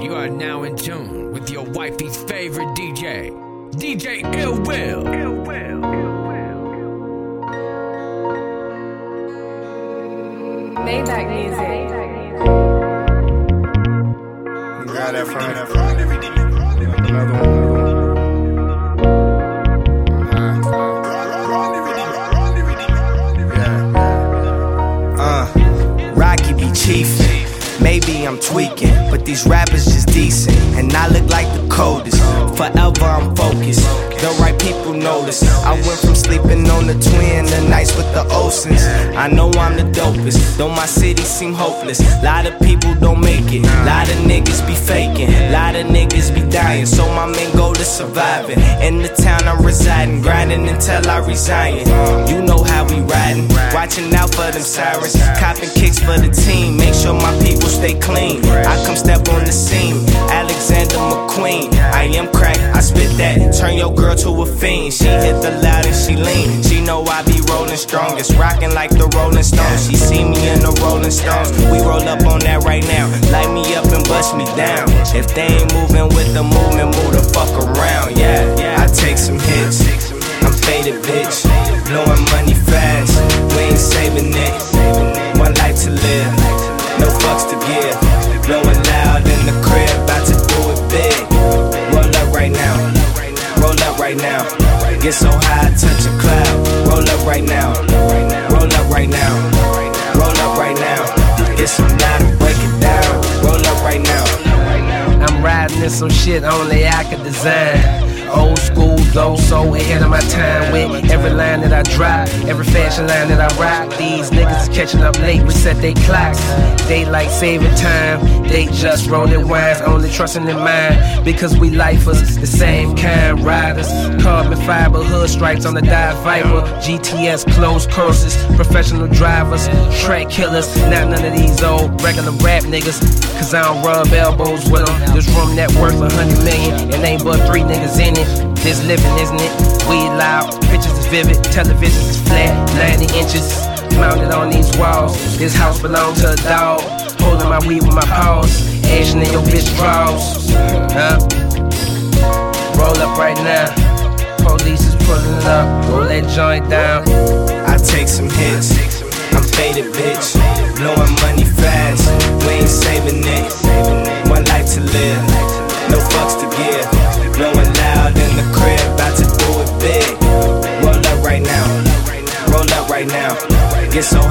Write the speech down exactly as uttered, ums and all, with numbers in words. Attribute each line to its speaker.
Speaker 1: You are now in tune with your wifey's favorite D J, D J Ill Will. Ill Will.
Speaker 2: Maybach music.
Speaker 3: You got that from that from another one. Uh, Rocky be chiefin'. Maybe I'm tweaking, but these rappers just decent, and I look like the coldest. Forever I'm focused, the right people notice. I went from sleeping on the twin to nights with the Olsens. I know I'm the dopest, though my city seem hopeless. Lot of people don't make it, lot of niggas be faking, lot of niggas be dying. So my main goal is surviving. In the town I'm residing, grinding until I resign. You know how we riding, watching out for them sirens, copping kicks for the team. Make sure my people stay clean. I come step on the scene, Alexander McQueen. I am crack, I spit that, turn your girl to a fiend. She hit the loud and she lean. She know I be rolling strongest, rocking like the Rolling Stones. She see me in the Rolling Stones. We roll up on that right now, light me up and bust me down. If they ain't moving with the movement, move the fuck around. Yeah, I take some hits, I'm faded, bitch, blowing money fast. We ain't saving it, one life to live, no fucks to give. Blowing loud in the crib, about to do it big. Roll up right now, roll up right now. Get so high, touch a cloud. Roll up right now, roll up right now, roll up right now. Get some loud and break it down. Roll up right now.
Speaker 4: I'm riding in some shit only I could design. Old school though, so ahead of my time. With every line that I drop, every fashion line that I rock. These niggas is catching up late, reset they clocks. Daylight saving time, they just rolling wines. Only trusting in mine, because we lifers, the same kind riders. Carbon fiber, hood stripes on the Dive Viper. G T S closed courses, professional drivers, track killers. Not none of these old regular rap niggas, cause I don't rub elbows with them. This room net worth a hundred million, and ain't but three niggas in it. This living, isn't it? Weed loud, pictures is vivid, televisions is flat, ninety inches mounted on these walls. This house belong to a dog, holding my weed with my paws, Asian in your bitch draws. Huh? Roll up right now, police is pulling it up, roll that joint down.
Speaker 3: I take some hits, I'm faded, bitch, blowing money fast. We ain't saving it, one life to live, no fucks to give. Blowing loud in the crib, about to do it big. Roll up right now, roll up right now. Get so